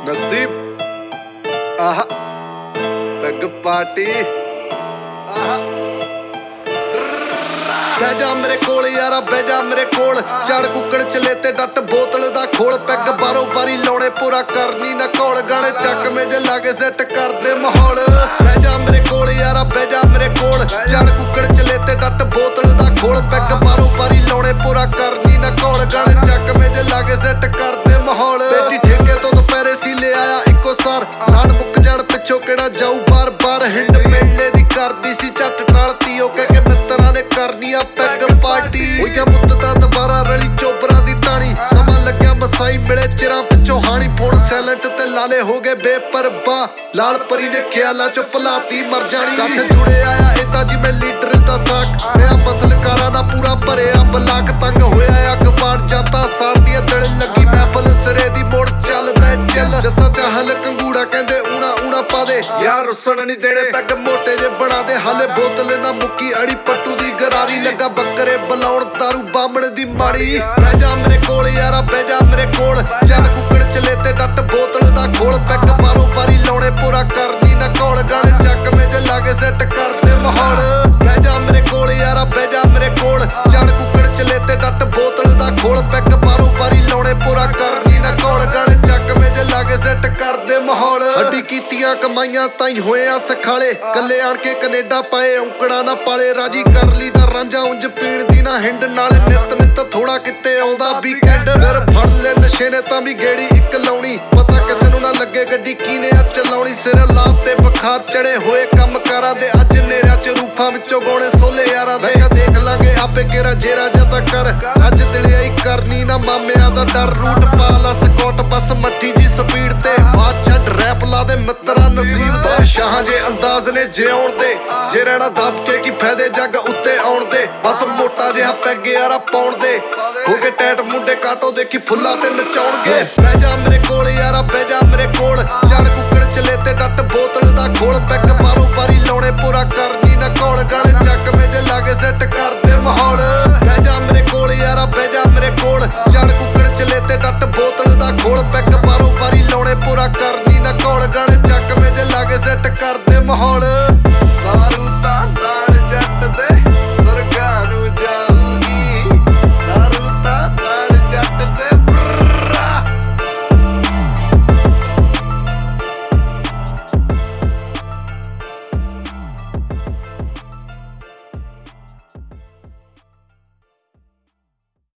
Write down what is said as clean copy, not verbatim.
नसीब आहा peg party आहा बैजा मेरे कोल यारा बैजा मेरे कोल चढ़ कुकड़ चले ते डट बोतल दा खोल पैग बारों बारी लाउणे पूरा करनी ना कौल गाने चक में जे लागे सेट कर दे माहौल बैजा मेरे कोल यारा बैजा मेरे कोल चढ़ कुकड़ चले ते डट बोतल दा खोल पैग बारों बारी लाउणे पूरा करनी ना कौल गाने चक में जे लागे सेट कर दे माहौल बेटी ठेके तो दोपहरे सी ले आया इको सार लाड़ मुक जाण पिछों केड़ा जाऊ बार बार हिंड मेले दी करदी सी झट टालती ओ कह के मित्तरां ने करनी आ पैग पार्टी होया मुद्दता दोबारा रली चोबरा दी ताणी समा लग्या मसाई मिले चिरां पिछों हानी फोन साइलेंट ते लाले हो गए बेपरवाह लाल परी ने ख्यालां चो भलाती मर जानी कठ जुड़े आया इदा जिवें लीडर दा साक मैं मसलकारा ना पूरा भरिया बलाक तंग होया अखबार जाता साल दी दिल लगी महफल सिरे दी मोड़ चलदा चिल जसा चाहल कंगूड़ा कहंदे ऊना ऊना पा दे यार रुसन नहीं देने पैग मोटे जे बना दे हाले बोतल ना मुक्की अड़ी पट्टू दी गरारी लगा बकरे बलाउण दारू बामण दी माड़ी बैजा मेरे कोल यारा बैजा मेरे कोल चढ़ कुकड़ चले ते डट बोतल दा खोल पैग बारों बारी लाउणे पूरा करनी ना कौल गाने चक में जे लागे सेट कर दे माहौल बैजा मेरे कोल यारा बैजा मेरे कोल चढ़ कुकड़ चले ते डट बोतल दा खोल पैग बारों बारी लाउणे पूरा करनी ना कौल गाने चक में जे लागे सेट कर दे माहौल हड्डी कीतियां कमाइयां ताई होए आ सखाले कल्ले आण के कनेडा पाए औंकड़ा ना पाले राजी कर ली दा रांझा उंज पीण दी ना हिंड नाल नित नित थोड़ा किते आउंदा वीकेंड फिर फड़ ले नशे ने तां भी गेड़ी इक लाउणी पता किसे नूं ना लगे गड्डी कीने आ चलाउणी सिर लात ते बुखार चढ़े होए कम करा दे अज नेरिया च रूफां विचों गौणे सोले यारा देख लांगे आपे केरा जेरा जदा कर अज दिलियाई करनी ना मामिਆਂ ਦਾ डर रूट पाला स्कॉट बस मट्ठी जी स्पीड ते बात छड रैप ला दे मित्रा नसीब दा शाह जे अंदाज ने जे आउण दे जे रहना दब के की फायदे जग उत्ते आउण दे बस मोटा जिहा पैग यारा पाउण दे हो के टैट मुंडे काटो देखी फुੱਲਾਂ ते नचाउणगे बैजा मेरे कोल यारा बैजा मेरे कोल चढ़ कुकड़ चले ते डट बोतल दा खोल पैग बारों बारी लाउणे पूरा करनी ना कौल गाने चक में जे लागे सेट कर दे माहौल बैजा मेरे कोल यारा बैजा मेरे कोल चढ़ कुकड़ चले ते डट बोतल दा खोल पैग बारों बारी लाउणे पूरा करनी ना कौल गाने चक में जे लागे सेट कर दे माहौल।